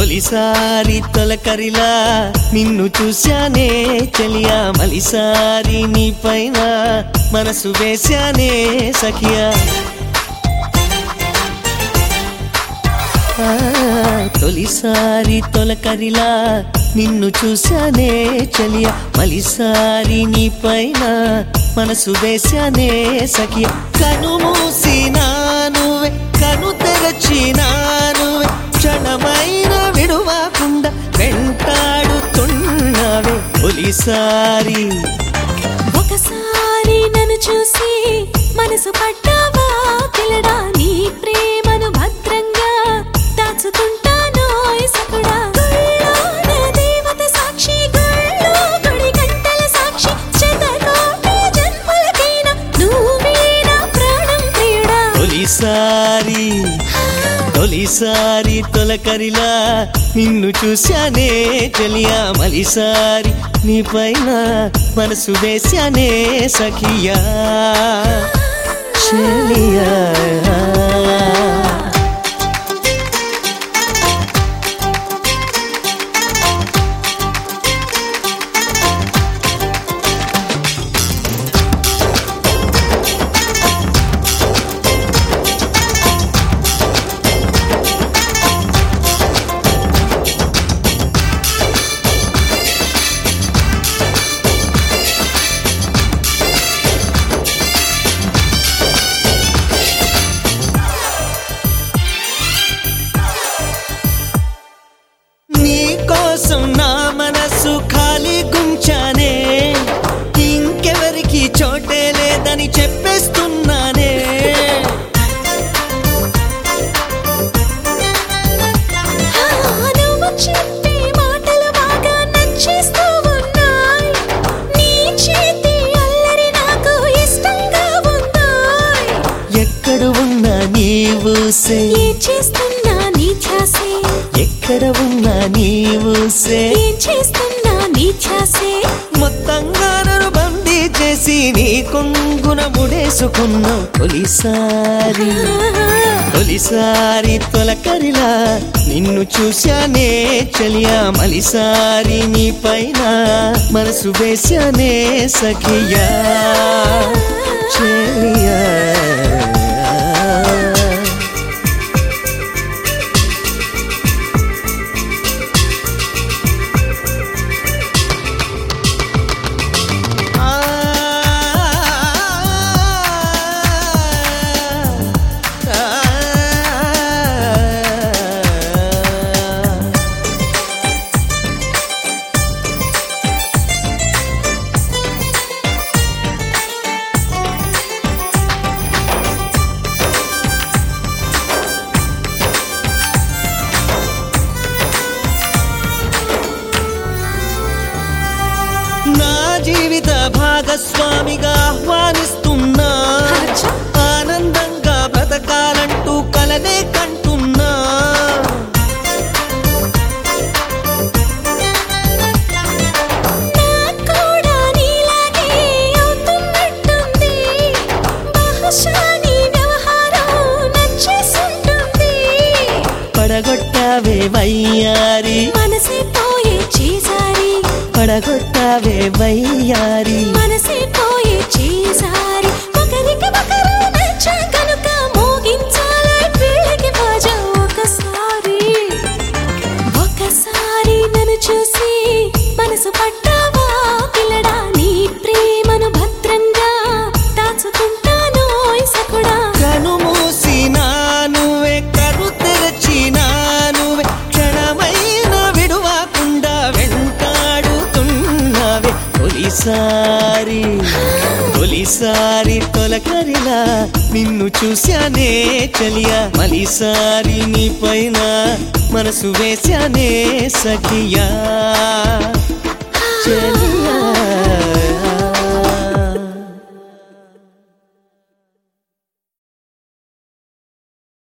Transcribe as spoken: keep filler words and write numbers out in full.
తొలిసారి తొలకరిలా నిన్ను చూశానే చలియా మలిసారి నీ పైన మనసు వేశానే సఖియా తొలిసారి తొలకరిలా నిన్ను చూశానే చలియా మలిసారి నీ పైన మనసు వేశానే సఖియా కను మూసినా నువ్వే కను తెరచినా నువ్వే క్షణమైన విడువకుండా వెంటాడుతున్నావే తొలిసారి ఒకసారి నన్ను చూసి మనసు పడ్డావా పిల్లడా నీ ప్రేమను భద్రంగా దాచుకుంటాను సకుడా గుళ్ళోన దేవత సాక్షి గుళ్ళో గుడి గంటల సాక్షి శతకోటి జన్మలకైనా నువ్వే నా ప్రాణం ప్రియుడా తొలిసారి తొలిసారి తొలకరిలా నిన్ను చూశానే చలియా మలిసారి నీ పైన మనసు వేశానే సఖియా చలియా కోసం నా మనసు ఖాళీ గుంచానే ఇంకెవరికి చోటే లేదని చెప్పేస్తున్నానే నువ్వు చెప్పే మాటలు బాగా నచ్చేస్తూ ఉన్నాయి నీ చేతి అల్లరి నాకు ఇష్టంగా ఉన్నాయి ఎక్కడ ఉన్నా నీవు సే ఏం చేస్తున్నా నీ ఛాసే ఎక్కడ ఉన్నా నీవు సే ఏం చేస్తున్నా నీ ఛాసే మొత్తంగా నన్ను బందీ చేసి నీ కొంగున ముడేసుకున్నావు తొలిసారి తొలిసారి తొలకరిలా నిన్ను చూశానే చలియా మలిసారి నీ పైన మనసు వేశానే సఖియా చలియా నా జీవిత భాగస్వామిగా ఆహ్వానిస్తున్నా ఆనందంగా బ్రతకాలంటూ కలనే కంటున్నా కూడా నీలాగే అవుతున్నట్టుంది బహుశా నీ వ్యవహారం నచ్చేసుంటుంది పడగొట్టావే వయ్యారి మనసే పోయే చేసారి పడగొట్టావే వయ్యారి మనసే పోయే చేసారి ఒకరికి ఒకరు నచ్చా కనుక మోగించాలి పిల్లకి బాజా ఒకసారి ఒకసారి నన్ను చూసి మనసు పడ్డావా పిల్లడా నీ ప్రేమను భద్రంగా దాచుకుంటాను సకుడా కను మూసినా నువ్వే కను తెరచినా నువ్వే క్షణమైన విడువకుండా వెంటాడుతున్నావే తొలిసారి తొలిసారి తొలకరిలా నిన్ను చూశానే చలియా మలిసారి నీ పైన మనసు వేశానే సఖియా చలియా